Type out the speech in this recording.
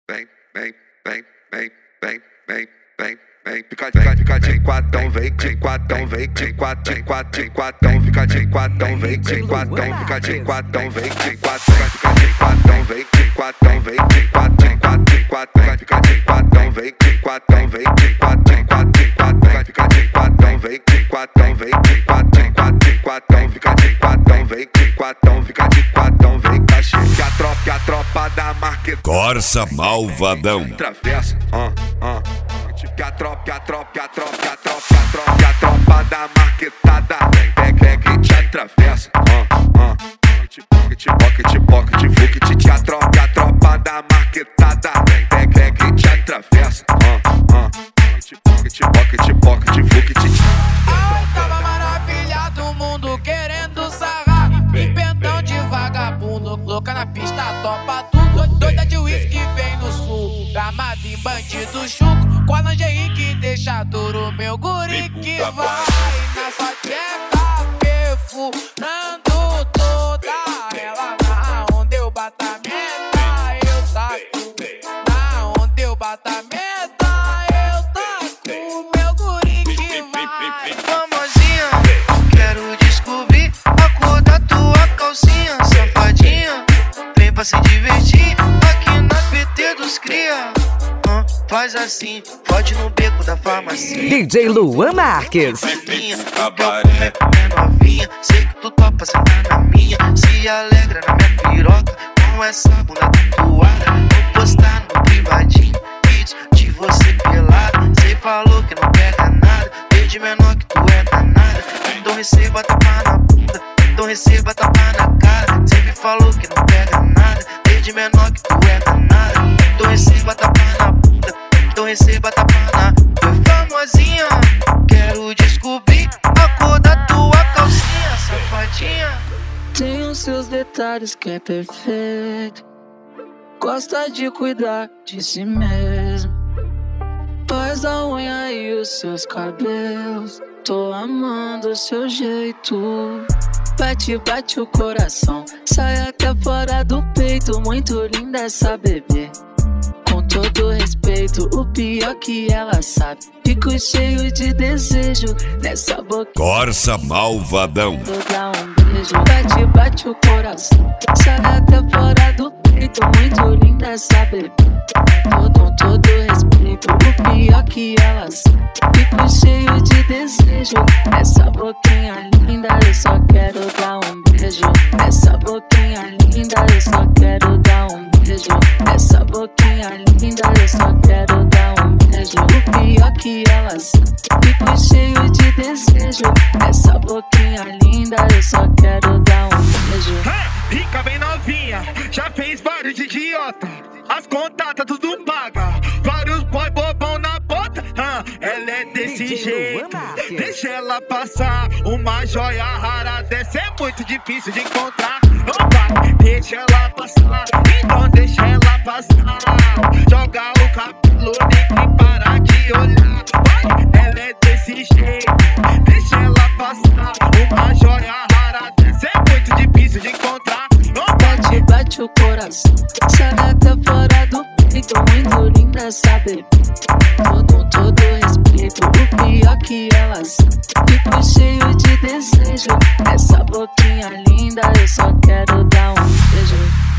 Fica de quatão, vem de quatão, vem de quatão, fica de quatão, vem de quatão, fica de quatão, vem de quatão, fica de quatão, vem de quatão, vem de quatão, fica de quatão, vem de quatão, vem de quatão, fica de quatão, vem de quatão, vem de quatão, fica de quatão, vem de quatão, fica de quatão, vem cachê, que a tropa da marqueta. Corsa Malvadão. Travessa, que a tropa da marquetada que te atravessa, que a tropa da marquetada que te atravessa, Tava maravilha do mundo querendo sarrar, empentão de vagabundo, louca na pista, topa tudo, doida de uísque vem no sul, gramado em bandido chuco, com a lingerie que deixa duro, meu guri que vai na sua tcheca, perfurando toda ela, na onde eu bato a meta, eu taco, na onde eu bato a meta, eu taco, meu guri que vai. Famosinha, quero descobrir a cor da tua calcinha, safadinha, vem pra se divertir aqui na PT dos cria. Faz assim, pode no beco da farmácia. DJ Luan Marques. Cabaré, é novinha, sei que tu topa sentar na minha. Se alegra na minha piroca, com essa bunda tatuada. Vou postar no privadinho, vídeos de você pelada. Cê falou que não pega nada, desde menor que tu é danada. Então receba tapa na bunda, então receba tapa na cara. Cê me falou que não pega nada, desde menor que tu é danada. Então receba tapa na bunda, então receba tapa na. Oi, famosinha, quero descobrir a cor da tua calcinha, safadinha. Tem os seus detalhes que é perfeito, gosta de cuidar de si mesmo, faz a unha e os seus cabelos. Tô amando o seu jeito. Bate o coração, sai até fora do peito. Muito linda essa bebê, com todo respeito, o pior que ela sabe. Fico cheio de desejo nessa boca. Corsa Malvadão. Vou dar um beijo. Bate o coração, sai até fora do peito. Muito linda essa bebê, com todo respeito, o pior que ela sabe. Fico cheio de desejo nessa boquinha linda. Eu só quero dar um beijo nessa boquinha linda. Eu só quero dar um beijo nessa boquinha linda. Eu só quero dar um beijo, o pior que ela sabe. Fico cheio de desejo nessa boquinha linda. Eu só quero dar um beijo. Rica bem novinha, já fez vários de idiota. As contatas tudo paga, vários boy bobão na bota. Ela é desse jeito, deixa ela passar. Uma joia rara dessa é muito difícil de encontrar. Não vai, deixa ela passar, então deixa ela passar. Joga o cabelo, nem para de olhar. Ela é desse jeito, deixa ela passar. Uma joia rara dessa é muito difícil de encontrar. Bate o coração, sai até fora do peito. Muito linda essa bebê, com todo respeito, o pior que ela sabe. Fico cheio de desejo nessa boquinha linda. Eu só quero dar um beijo.